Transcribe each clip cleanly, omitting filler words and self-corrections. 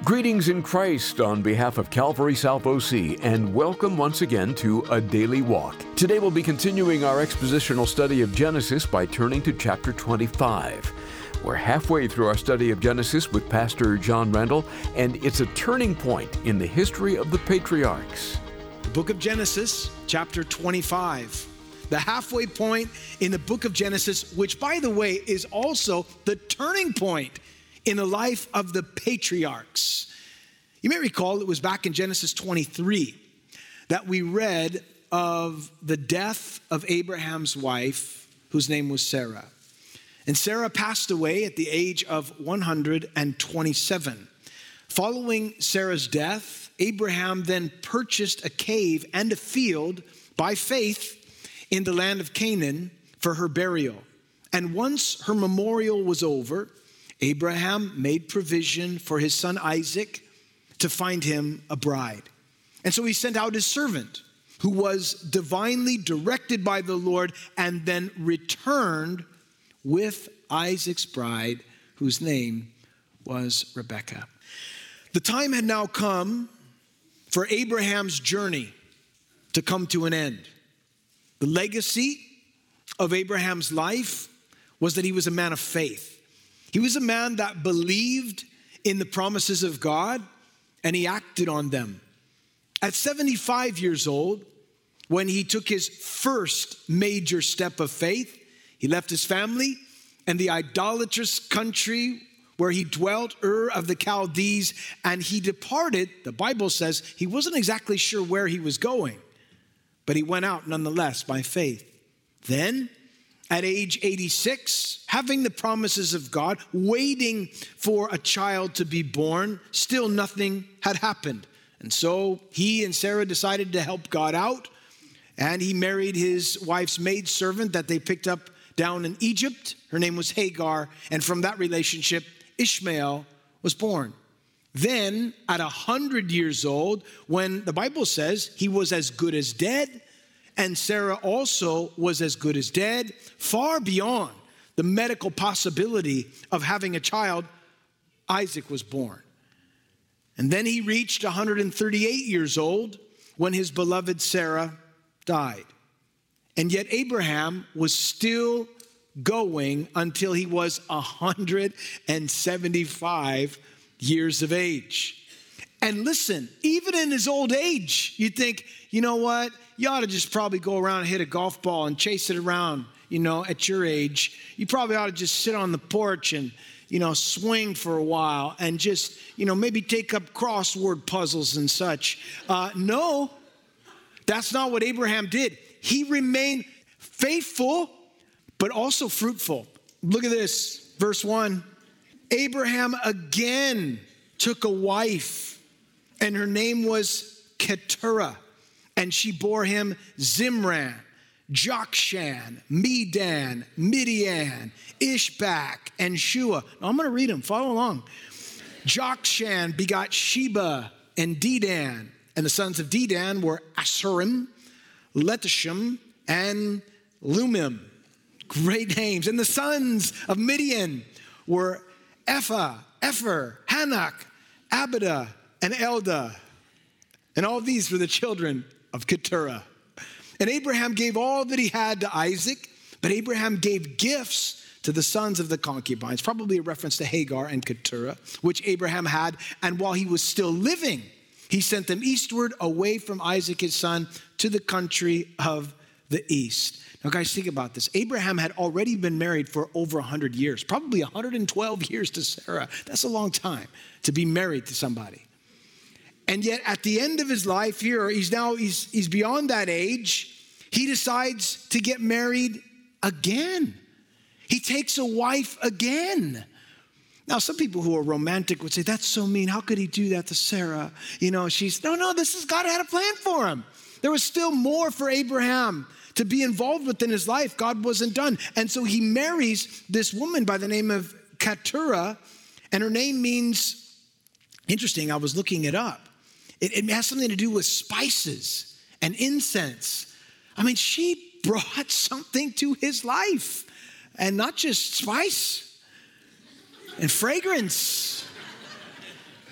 Greetings in Christ on behalf of Calvary South OC, and welcome once again to A Daily Walk. Today we'll be continuing our expositional study of Genesis by turning to chapter 25. We're halfway through our study of Genesis with Pastor John Randall, and it's a turning point in the history of the patriarchs. The book of Genesis, chapter 25. The halfway point in the book of Genesis, which, by the way, is also the turning point in the life of the patriarchs. You may recall it was back in Genesis 23 that we read of the death of Abraham's wife, whose name was Sarah. And Sarah passed away at the age of 127. Following Sarah's death, Abraham then purchased a cave and a field by faith in the land of Canaan for her burial. And once her memorial was over, Abraham made provision for his son Isaac to find him a bride. And so he sent out his servant, who was divinely directed by the Lord, and then returned with Isaac's bride, whose name was Rebekah. The time had now come for Abraham's journey to come to an end. The legacy of Abraham's life was that he was a man of faith. He was a man that believed in the promises of God, and he acted on them. At 75 years old, when he took his first major step of faith, he left his family and the idolatrous country where he dwelt, Ur of the Chaldees, and he departed. The Bible says he wasn't exactly sure where he was going, but he went out nonetheless by faith. Then, at age 86, having the promises of God, waiting for a child to be born, still nothing had happened. And so he and Sarah decided to help God out, and he married his wife's maidservant that they picked up down in Egypt. Her name was Hagar, and from that relationship, Ishmael was born. Then, at 100 years old, when the Bible says he was as good as dead, and Sarah also was as good as dead, far beyond the medical possibility of having a child, Isaac was born. And then he reached 138 years old when his beloved Sarah died. And yet Abraham was still going until he was 175 years of age. And listen, even in his old age, you think, you know what? You ought to just probably go around and hit a golf ball and chase it around, at your age. You probably ought to just sit on the porch and, swing for a while and just, maybe take up crossword puzzles and such. No, that's not what Abraham did. He remained faithful, but also fruitful. Look at this, verse 1. Abraham again took a wife, and her name was Keturah, and she bore him Zimran, Jokshan, Medan, Midian, Ishbak, and Shua. Now I'm going to read them. Follow along. Jokshan begot Sheba and Dedan, and the sons of Dedan were Asurim, Letishim, and Lumim. Great names. And the sons of Midian were Ephah, Epher, Hanak, Abida, and Eldah. And all these were the children of Keturah. And Abraham gave all that he had to Isaac, but Abraham gave gifts to the sons of the concubines, probably a reference to Hagar and Keturah, which Abraham had. And while he was still living, he sent them eastward away from Isaac his son to the country of the east. Now, guys, think about this. Abraham had already been married for over 100 years, probably 112 years to Sarah. That's a long time to be married to somebody. And yet at the end of his life here, he's beyond that age. He decides to get married again. He takes a wife again. Now, some people who are romantic would say, that's so mean. How could he do that to Sarah? No, God had a plan for him. There was still more for Abraham to be involved with in his life. God wasn't done. And so he marries this woman by the name of Keturah, and her name means, interesting, I was looking it up. It has something to do with spices and incense. I mean, she brought something to his life, and not just spice and fragrance,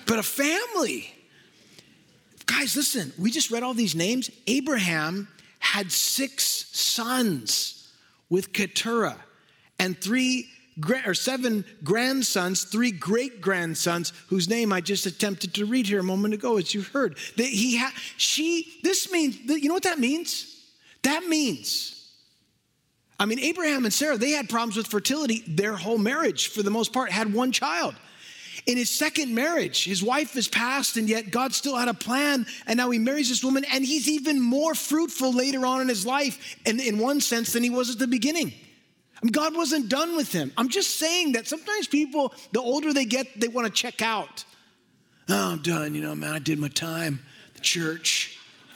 but a family. Guys, listen, we just read all these names. Abraham had 6 sons with Keturah and 7 grandsons, 3 great-grandsons, whose name I just attempted to read here a moment ago, as you heard. This means, you know what that means? That means, Abraham and Sarah, they had problems with fertility. Their whole marriage, for the most part, had 1 child. In his second marriage, his wife has passed, and yet God still had a plan, and now he marries this woman, and he's even more fruitful later on in his life, in one sense, than he was at the beginning. God wasn't done with him. I'm just saying that sometimes people, the older they get, they want to check out. Oh, I'm done. I did my time. The church.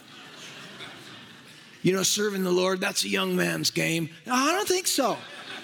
Serving the Lord, that's a young man's game. No, I don't think so.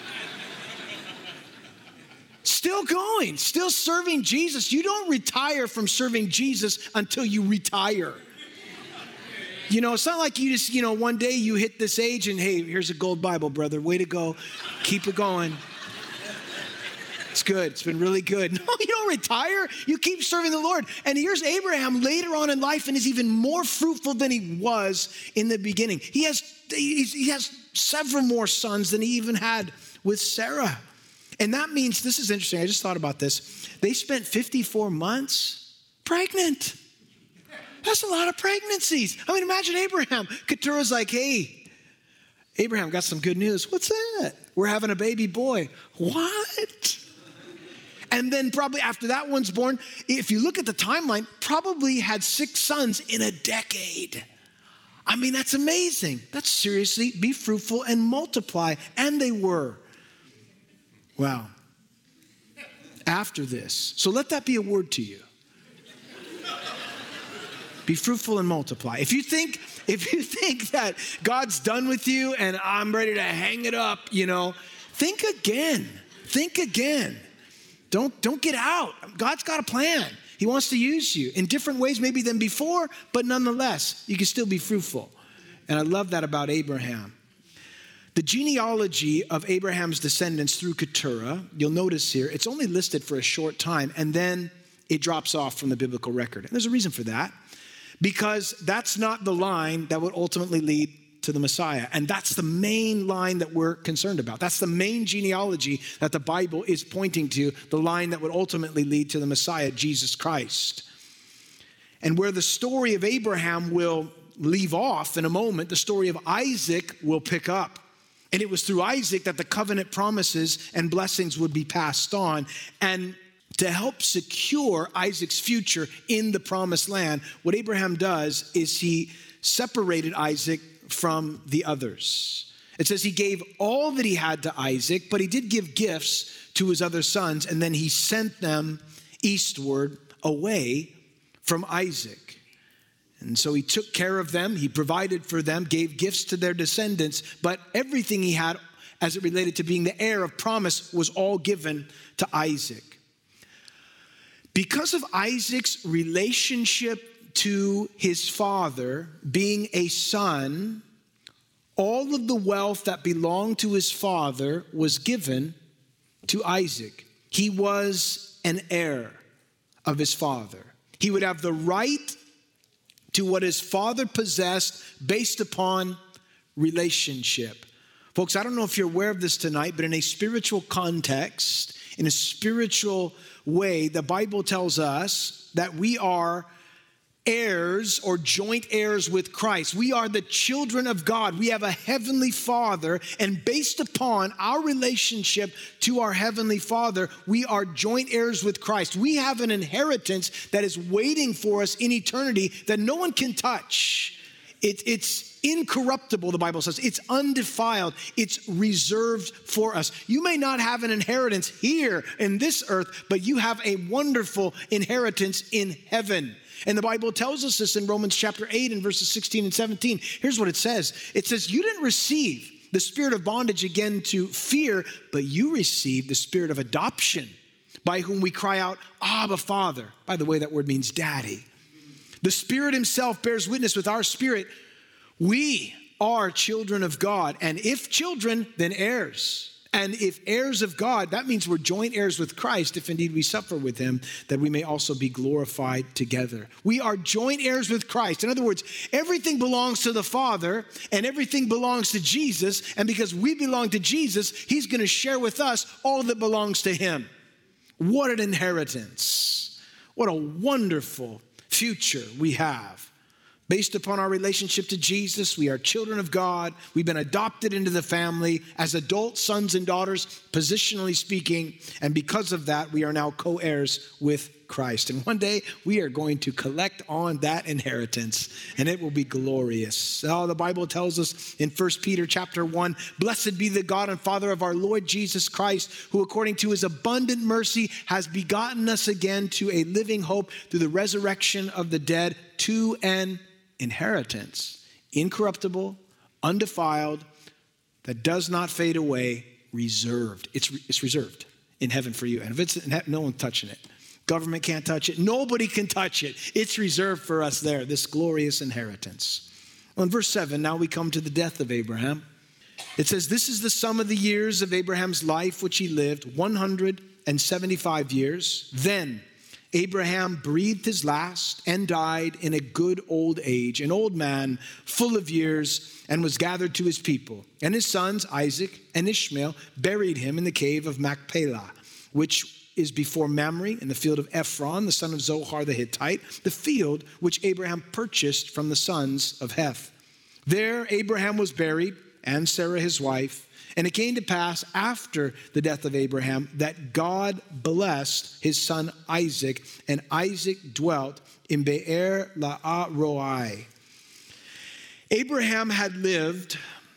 Still going, still serving Jesus. You don't retire from serving Jesus until you retire. It's not like you just, one day you hit this age and, hey, here's a gold Bible, brother. Way to go. Keep it going. It's good. It's been really good. No, you don't retire. You keep serving the Lord. And here's Abraham later on in life and is even more fruitful than he was in the beginning. He has several more sons than he even had with Sarah. And that means, this is interesting. I just thought about this. They spent 54 months pregnant. That's a lot of pregnancies. Imagine Abraham. Keturah's like, hey, Abraham, got some good news. What's that? We're having a baby boy. What? And then probably after that one's born, if you look at the timeline, probably had 6 sons in a decade. That's amazing. That's seriously, be fruitful and multiply. And they were. Wow. After this. So let that be a word to you. Be fruitful and multiply. If you think that God's done with you and I'm ready to hang it up, think again. Think again. Don't get out. God's got a plan. He wants to use you in different ways maybe than before, but nonetheless, you can still be fruitful. And I love that about Abraham. The genealogy of Abraham's descendants through Keturah, you'll notice here, it's only listed for a short time, and then it drops off from the biblical record. And there's a reason for that. Because that's not the line that would ultimately lead to the Messiah. And that's the main line that we're concerned about. That's the main genealogy that the Bible is pointing to, the line that would ultimately lead to the Messiah, Jesus Christ. And where the story of Abraham will leave off in a moment, the story of Isaac will pick up. And it was through Isaac that the covenant promises and blessings would be passed on. And to help secure Isaac's future in the promised land, what Abraham does is he separated Isaac from the others. It says he gave all that he had to Isaac, but he did give gifts to his other sons, and then he sent them eastward away from Isaac. And so he took care of them, he provided for them, gave gifts to their descendants, but everything he had as it related to being the heir of promise was all given to Isaac. Because of Isaac's relationship to his father, being a son, all of the wealth that belonged to his father was given to Isaac. He was an heir of his father. He would have the right to what his father possessed based upon relationship. Folks, I don't know if you're aware of this tonight, but in a spiritual context, in a spiritual way, the Bible tells us that we are heirs or joint heirs with Christ. We are the children of God. We have a heavenly Father, and based upon our relationship to our heavenly Father, we are joint heirs with Christ. We have an inheritance that is waiting for us in eternity that no one can touch. It's incorruptible, the Bible says. It's undefiled. It's reserved for us. You may not have an inheritance here in this earth, but you have a wonderful inheritance in heaven. And the Bible tells us this in Romans chapter 8 and verses 16 and 17. Here's what it says. It says, you didn't receive the spirit of bondage again to fear, but you received the spirit of adoption, by whom we cry out, Abba, Father. By the way, that word means daddy. The Spirit himself bears witness with our spirit. We are children of God, and if children, then heirs, And if heirs of God, that means we're joint heirs with Christ, if indeed we suffer with him, that we may also be glorified together. We are joint heirs with Christ. In other words, everything belongs to the Father and everything belongs to Jesus. And because we belong to Jesus, he's going to share with us all that belongs to him. What an inheritance. What a wonderful future we have. Based upon our relationship to Jesus, we are children of God. We've been adopted into the family as adult sons and daughters, positionally speaking. And because of that, we are now co-heirs with Christ. And one day we are going to collect on that inheritance, and it will be glorious. Oh, the Bible tells us in 1 Peter chapter 1, blessed be the God and Father of our Lord Jesus Christ, who according to his abundant mercy has begotten us again to a living hope through the resurrection of the dead, to an inheritance, incorruptible, undefiled, that does not fade away, reserved. It's reserved in heaven for you. And if it's in heaven, no one's touching it. Government can't touch it. Nobody can touch it. It's reserved for us there, this glorious inheritance. Well, in verse 7, now we come to the death of Abraham. It says, this is the sum of the years of Abraham's life, which he lived, 175 years. Then Abraham breathed his last and died in a good old age, an old man full of years, and was gathered to his people. And his sons, Isaac and Ishmael, buried him in the cave of Machpelah, which is before Mamre in the field of Ephron, the son of Zohar the Hittite, the field which Abraham purchased from the sons of Heth. There Abraham was buried, and Sarah his wife. And it came to pass after the death of Abraham that God blessed his son Isaac, and Isaac dwelt in Be'er Lahai. Abraham had lived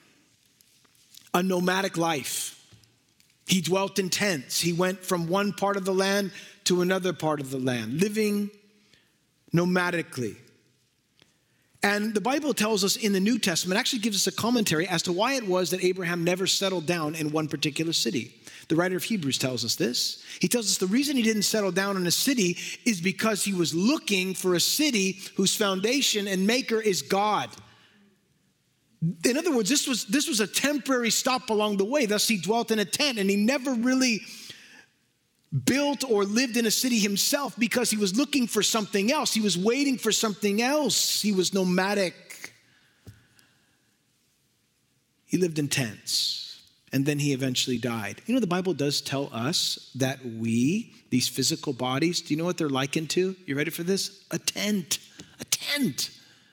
a nomadic life. He dwelt in tents. He went from one part of the land to another part of the land, living nomadically. And the Bible tells us in the New Testament, actually gives us a commentary as to why it was that Abraham never settled down in one particular city. The writer of Hebrews tells us this. He tells us the reason he didn't settle down in a city is because he was looking for a city whose foundation and maker is God. In other words, this was a temporary stop along the way. Thus he dwelt in a tent, and he never really built or lived in a city himself because he was looking for something else. He was waiting for something else. He was nomadic. He lived in tents, and then he eventually died. You know, the Bible does tell us that these physical bodies, do you know what they're likened to? You ready for this? A tent. A tent.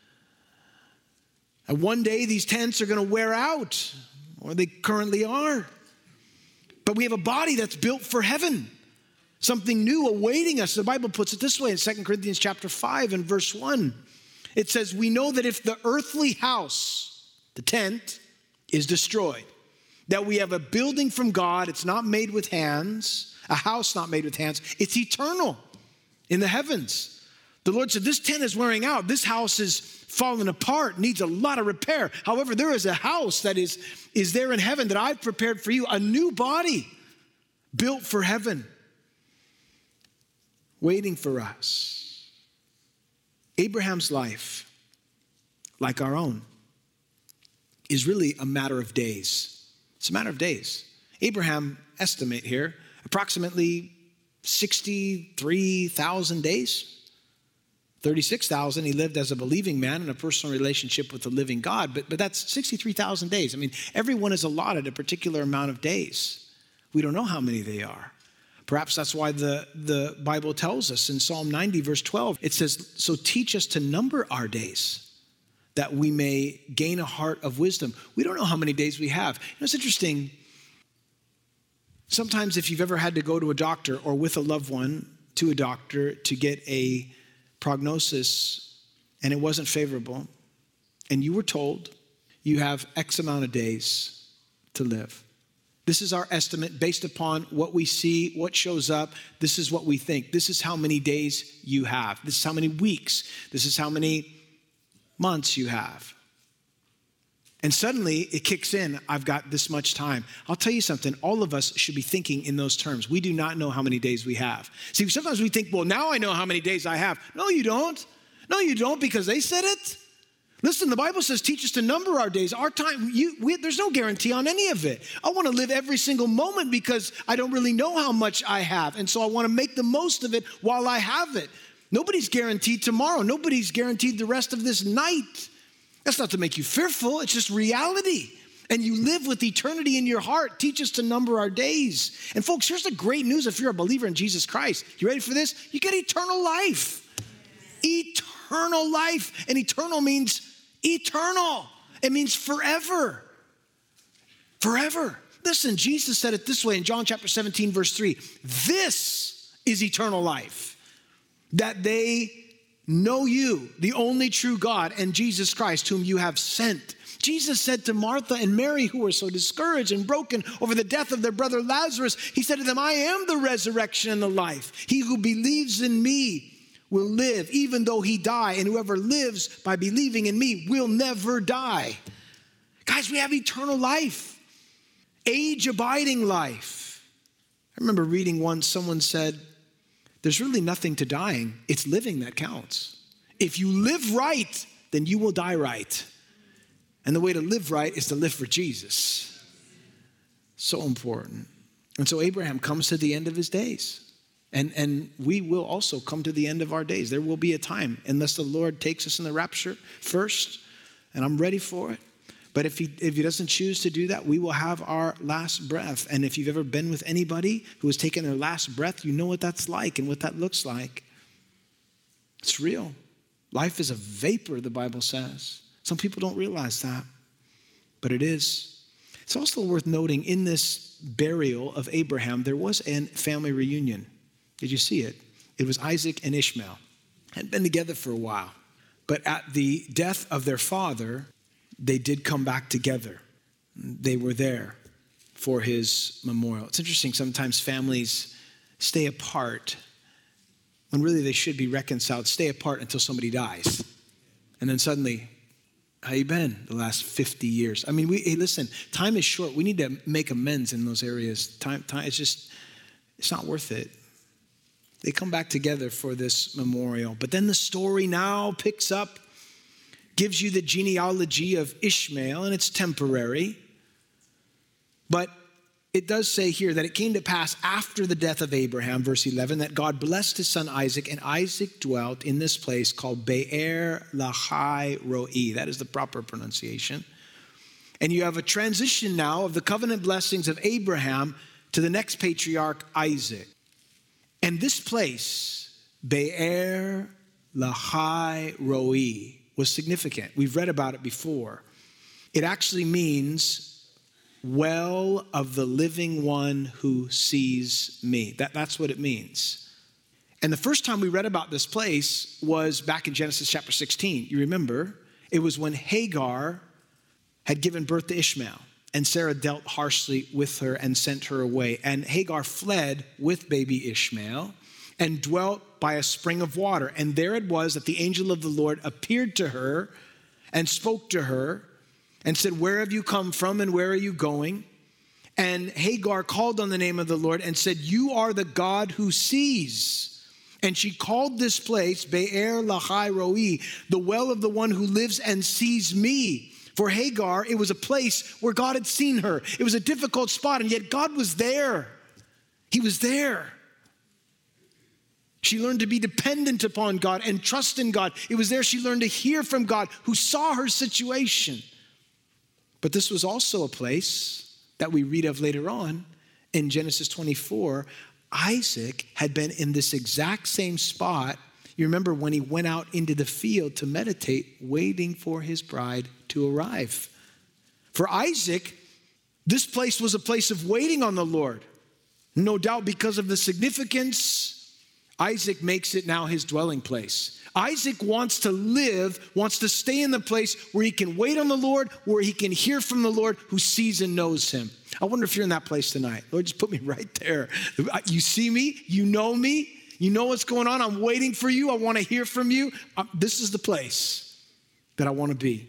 And one day these tents are going to wear out, or they currently are. But we have a body that's built for heaven. Something new awaiting us. The Bible puts it this way in 2 Corinthians chapter 5 and verse 1. It says, we know that if the earthly house, the tent, is destroyed, that we have a building from God. It's not made with hands, a house not made with hands. It's eternal in the heavens. The Lord said, this tent is wearing out. This house is falling apart, needs a lot of repair. However, there is a house that is there in heaven that I've prepared for you, a new body built for heaven, waiting for us. Abraham's life, like our own, is really a matter of days. It's a matter of days. Abraham, estimate here, approximately 63,000 days. 36,000, he lived as a believing man in a personal relationship with the living God, but that's 63,000 days. I mean, everyone is allotted a particular amount of days. We don't know how many they are. Perhaps that's why the Bible tells us in Psalm 90, verse 12, it says, so teach us to number our days that we may gain a heart of wisdom. We don't know how many days we have. You know, it's interesting. Sometimes if you've ever had to go to a doctor or with a loved one to a doctor to get a prognosis and it wasn't favorable, and you were told you have X amount of days to live. This is our estimate based upon what we see, what shows up. This is what we think. This is how many days you have. This is how many weeks. This is how many months you have. And suddenly it kicks in, I've got this much time. I'll tell you something, all of us should be thinking in those terms. We do not know how many days we have. See, sometimes we think, well, now I know how many days I have. No, you don't. No, you don't, because they said it. Listen, the Bible says, teach us to number our days. Our time, there's no guarantee on any of it. I want to live every single moment because I don't really know how much I have. And so I want to make the most of it while I have it. Nobody's guaranteed tomorrow. Nobody's guaranteed the rest of this night. That's not to make you fearful. It's just reality. And you live with eternity in your heart. Teach us to number our days. And folks, here's the great news if you're a believer in Jesus Christ. You ready for this? You get eternal life. Eternal life. And eternal means eternal. It means forever. Forever. Listen, Jesus said it this way in John chapter 17, verse 3. This is eternal life, that they know you, the only true God, and Jesus Christ, whom you have sent. Jesus said to Martha and Mary, who were so discouraged and broken over the death of their brother Lazarus, he said to them, I am the resurrection and the life. He who believes in me will live even though he die, and whoever lives by believing in me will never die. Guys, we have eternal life, age-abiding life. I remember reading once, someone said, there's really nothing to dying. It's living that counts. If you live right, then you will die right. And the way to live right is to live for Jesus. So important. And so Abraham comes to the end of his days. And we will also come to the end of our days. There will be a time, unless the Lord takes us in the rapture first, and I'm ready for it. But if he doesn't choose to do that, we will have our last breath. And if you've ever been with anybody who has taken their last breath, you know what that's like and what that looks like. It's real. Life is a vapor, the Bible says. Some people don't realize that, but it is. It's also worth noting in this burial of Abraham, there was a family reunion. Did you see it? It was Isaac and Ishmael. Hadn't been together for a while. But at the death of their father, they did come back together. They were there for his memorial. It's interesting, sometimes families stay apart when really they should be reconciled, stay apart until somebody dies. And then suddenly, how you been the last 50 years? I mean, hey, listen, time is short. We need to make amends in those areas. Time, it's not worth it. They come back together for this memorial. But then the story now picks up, gives you the genealogy of Ishmael, and it's temporary. But it does say here that it came to pass after the death of Abraham, verse 11, that God blessed his son Isaac, and Isaac dwelt in this place called Be'er Lahai Roi. That is the proper pronunciation. And you have a transition now of the covenant blessings of Abraham to the next patriarch, Isaac. And this place, Be'er Lahai Roi, was significant. We've read about it before. It actually means well of the living one who sees me. That's what it means. And the first time we read about this place was back in Genesis chapter 16. You remember, it was when Hagar had given birth to Ishmael. And Sarah dealt harshly with her and sent her away. And Hagar fled with baby Ishmael and dwelt by a spring of water. And there it was that the angel of the Lord appeared to her and spoke to her and said, where have you come from and where are you going? And Hagar called on the name of the Lord and said, you are the God who sees. And she called this place Be'er Lahai Roi, the well of the one who lives and sees me. For Hagar, it was a place where God had seen her. It was a difficult spot, and yet God was there. He was there. She learned to be dependent upon God and trust in God. It was there she learned to hear from God, who saw her situation. But this was also a place that we read of later on in Genesis 24. Isaac had been in this exact same spot. You remember when he went out into the field to meditate, waiting for his bride to arrive. For Isaac, this place was a place of waiting on the Lord. No doubt because of the significance, Isaac makes it now his dwelling place. Isaac wants to live, wants to stay in the place where he can wait on the Lord, where he can hear from the Lord who sees and knows him. I wonder if you're in that place tonight. Lord, just put me right there. You see me, you know what's going on. I'm waiting for you. I want to hear from you. This is the place that I want to be.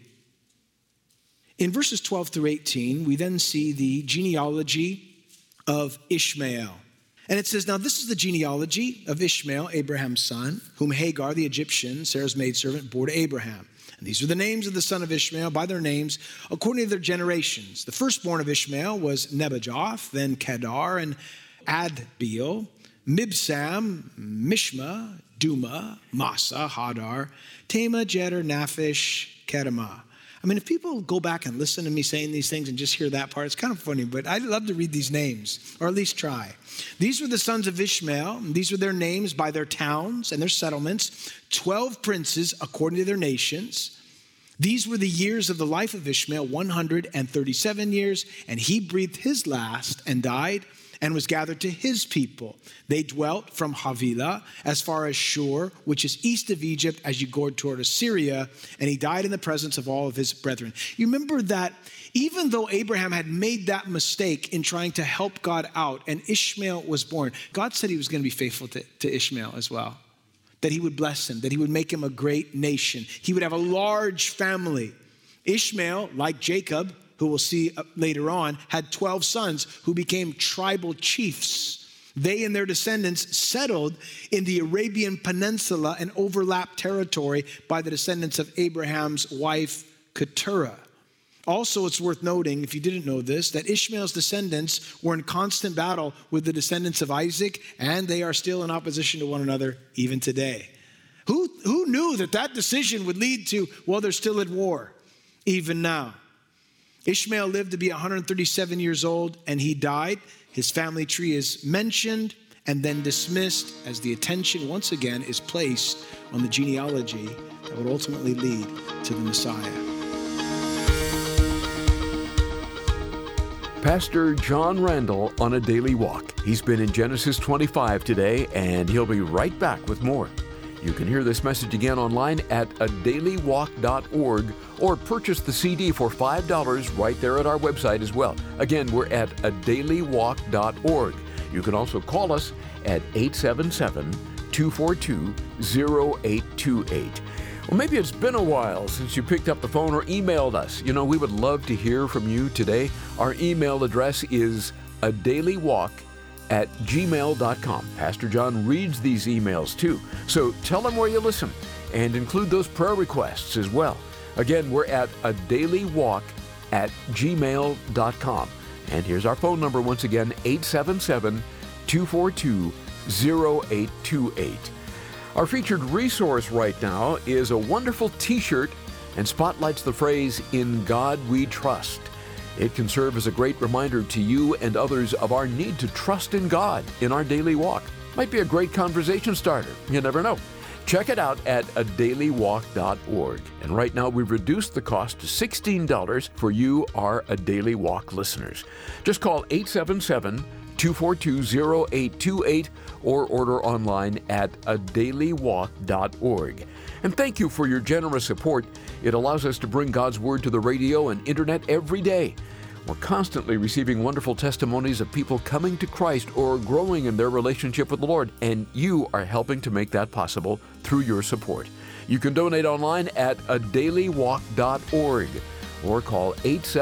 In verses 12 through 18, we then see the genealogy of Ishmael. And it says, now this is the genealogy of Ishmael, Abraham's son, whom Hagar, the Egyptian, Sarah's maidservant, bore to Abraham. These are the names of the son of Ishmael by their names, according to their generations. The firstborn of Ishmael was Nebajoth, then Kedar and Adbeel, Mibsam, Mishma, Duma, Massa, Hadar, Tema, Jeter, Naphish, Kedemah. I mean, if people go back and listen to me saying these things and just hear that part, it's kind of funny, but I'd love to read these names, or at least try. These were the sons of Ishmael, and these were their names by their towns and their settlements, 12 princes according to their nations. These were the years of the life of Ishmael, 137 years, and he breathed his last and died and was gathered to his people. They dwelt from Havilah as far as Shur, which is east of Egypt as you go toward Assyria, and he died in the presence of all of his brethren. You remember that even though Abraham had made that mistake in trying to help God out and Ishmael was born, God said he was going to be faithful to Ishmael as well, that he would bless him, that he would make him a great nation. He would have a large family. Ishmael, like Jacob, who we'll see later on, had 12 sons who became tribal chiefs. They and their descendants settled in the Arabian Peninsula and overlapped territory by the descendants of Abraham's wife, Keturah. Also, it's worth noting, if you didn't know this, that Ishmael's descendants were in constant battle with the descendants of Isaac, and they are still in opposition to one another even today. Who knew that decision would lead to, well, they're still at war, even now. Ishmael lived to be 137 years old, and he died. His family tree is mentioned and then dismissed as the attention once again is placed on the genealogy that would ultimately lead to the Messiah. Pastor John Randall on A Daily Walk. He's been in Genesis 25 today, and he'll be right back with more. You can hear this message again online at adailywalk.org or purchase the CD for $5 right there at our website as well. Again, we're at adailywalk.org. You can also call us at 877-242-0828. Well, maybe it's been a while since you picked up the phone or emailed us. You know, we would love to hear from you today. Our email address is adailywalk@gmail.com. Pastor John reads these emails too. So tell him where you listen and include those prayer requests as well. Again, we're at adailywalk@gmail.com. And here's our phone number once again, 877-242-0828. Our featured resource right now is a wonderful t-shirt and spotlights the phrase, "In God We Trust." It can serve as a great reminder to you and others of our need to trust in God in our daily walk. Might be a great conversation starter. You never know. Check it out at adailywalk.org. And right now we've reduced the cost to $16 for you, our A Daily Walk listeners. Just call 877-242-0828 or order online at adailywalk.org. And thank you for your generous support. It allows us to bring God's Word to the radio and internet every day. We're constantly receiving wonderful testimonies of people coming to Christ or growing in their relationship with the Lord, and you are helping to make that possible through your support. You can donate online at adailywalk.org or call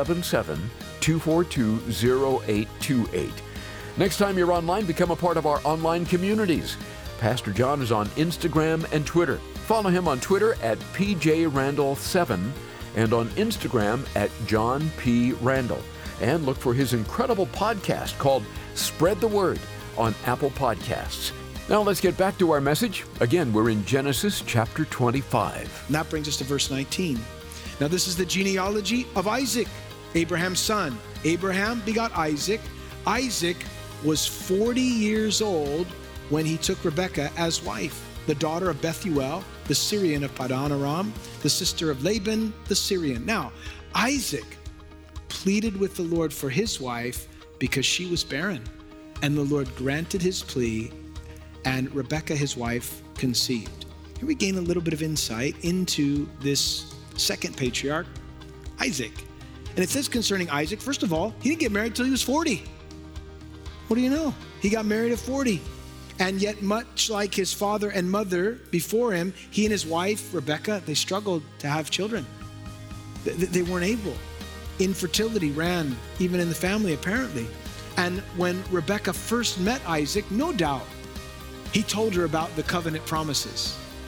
877-242-0828. Next time you're online, become a part of our online communities. Pastor John is on Instagram and Twitter. Follow him on Twitter at PJRandall7 and on Instagram at John P. Randall. And look for his incredible podcast called Spread the Word on Apple Podcasts. Now let's get back to our message. Again, we're in Genesis chapter 25. And that brings us to verse 19. Now this is the genealogy of Isaac, Abraham's son. Abraham begot Isaac. Isaac was 40 years old when he took Rebekah as wife, the daughter of Bethuel, the Syrian of Padan Aram, the sister of Laban, the Syrian. Now, Isaac pleaded with the Lord for his wife because she was barren, and the Lord granted his plea, and Rebekah, his wife, conceived. Here we gain a little bit of insight into this second patriarch, Isaac. And it says concerning Isaac, first of all, he didn't get married till he was 40. What do you know? He got married at 40. And yet, much like his father and mother before him, he and his wife, Rebekah, they struggled to have children. They weren't able. Infertility ran even in the family, apparently. And when Rebekah first met Isaac, no doubt, he told her about the covenant promises.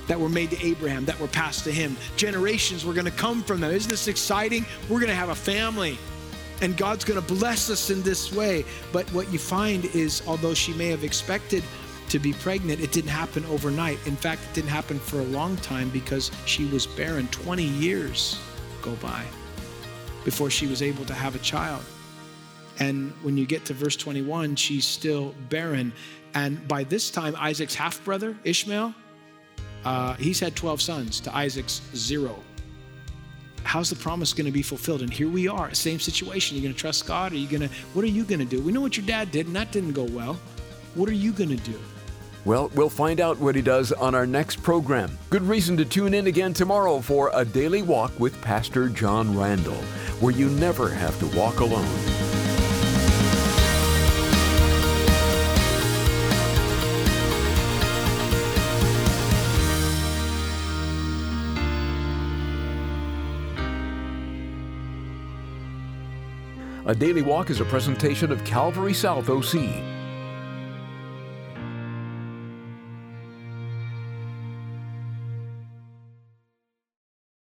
that were made to Abraham, that were passed to him. Generations were going to come from them. Isn't this exciting? We're going to have a family, and God's going to bless us in this way. But what you find is, although she may have expected to be pregnant, it didn't happen overnight. In fact, it didn't happen for a long time because she was barren. 20 years go by before she was able to have a child. And when you get to verse 21, she's still barren. And by this time, Isaac's half-brother, Ishmael, he's had 12 sons to Isaac's 0. How's the promise going to be fulfilled? And here we are, same situation. You're going to trust God? What are you going to do? We know what your dad did, and that didn't go well. What are you going to do? Well, we'll find out what he does on our next program. Good reason to tune in again tomorrow for A Daily Walk with Pastor John Randall, where you never have to walk alone. A Daily Walk is a presentation of Calvary South OC.